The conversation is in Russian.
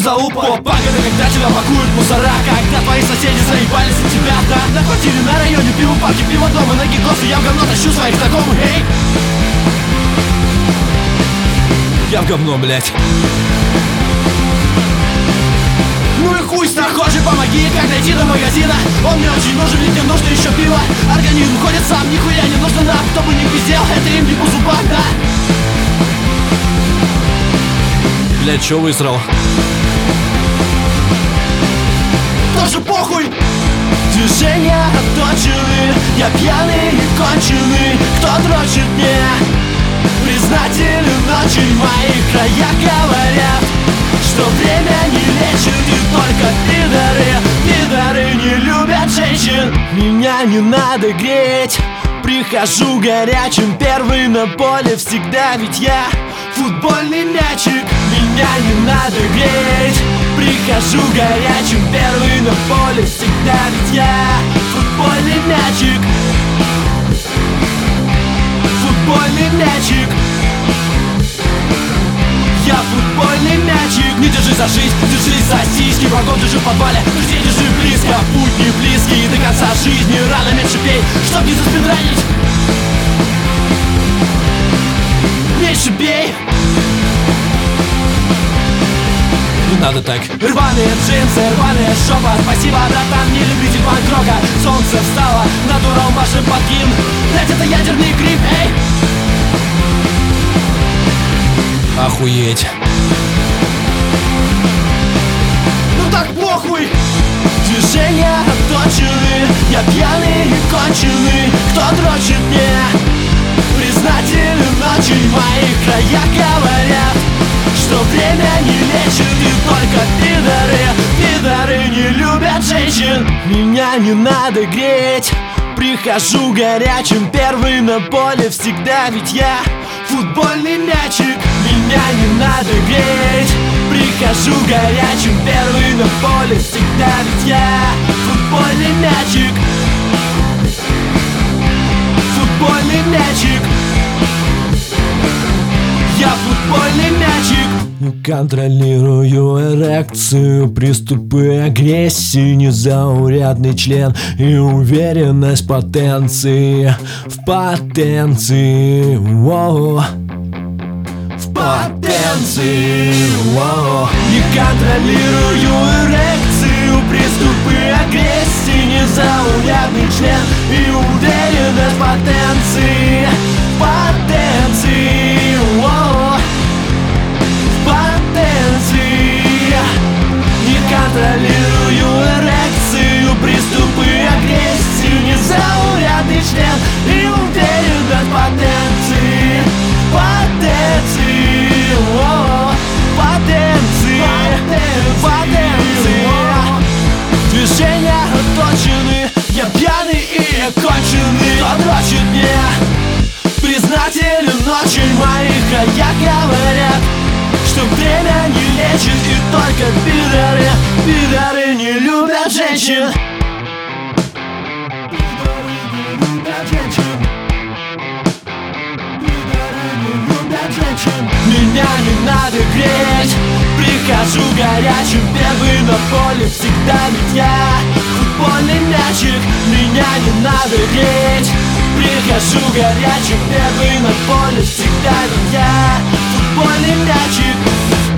залупа. Погода, когда тебя пакуют мусора, когда твои соседи заебались на тебя. Да, на квартире, на районе, пиво, паки, пиво дома, ноги кофе, я в говно тащу своих знакомых. Эй! Я в говно, блять. Ну и хуй, прохожий, помоги, как дойти до магазина. Он мне очень нужен, ведь мне нужно еще пиво. Организм ходит сам, нихуя не нужно нам. Кто бы не пиздел, это им не по зубам, да. Блять, чё высрал? Тоже похуй. Движения отточены, я пьяный и конченый. Кто дрочит мне? Признателен очень, в моих краях говорят, что время не лечит, и только пидоры не любят женщин. Меня не надо греть, прихожу горячим, первый на поле всегда, ведь я футбольный мячик. Меня не надо греть, прихожу горячим, первый на поле всегда, ведь я футбольный мячик. Футбольный мячик. Я футбольный мячик. Не держись за жизнь, держись за сиськи. Врагов держи в подвале, друзей держи близко. Путь не близкий до конца жизни. Рано меньше пей, чтоб не заспидранить. Меньше бей. Не надо так. Рваные джинсы, рваная шопа. Спасибо, братан, не любитель панк-рока. Солнце встало, натурал машин под гимн. Блять, это ядерный гриб, эй! Охуеть. Ну так похуй. Движения отточены, я пьяный и конченый. Кто дрочит мне? Признателен очень, в моих краях говорят, что время не лечит, и только пидоры не любят женщин. Меня не надо греть, прихожу горячим, первый на поле всегда, ведь я футбольный мячик. Меня не надо греть, прихожу горячим, первый на поле всегда, ведь я футбольный мячик. Футбольный мячик. Я футбольный мячик. Контролирую эрекцию, приступы агрессии, незаурядный член и уверенность потенции. В потенции, воу. В потенции, воу. Не контролирую эрекцию, приступы агрессии, незаурядный член и уверенность потенции. В потенции, воу. Не контролирую эрекцию, приступы агрессии, незаурядный член и уверенность потенции. Потенции, о, потенции, потенции. Движения отточены, я пьяный и конченый. Кто дрочит мне? Признателен очень, в моих краях говорят, что время не лечит, и только пидоры не любят женщин. Меня не надо греть, прихожу горячим, первый на поле всегда, ведь я футбольный мячик. Меня не надо греть, прихожу горячим, первый на поле всегда, ведь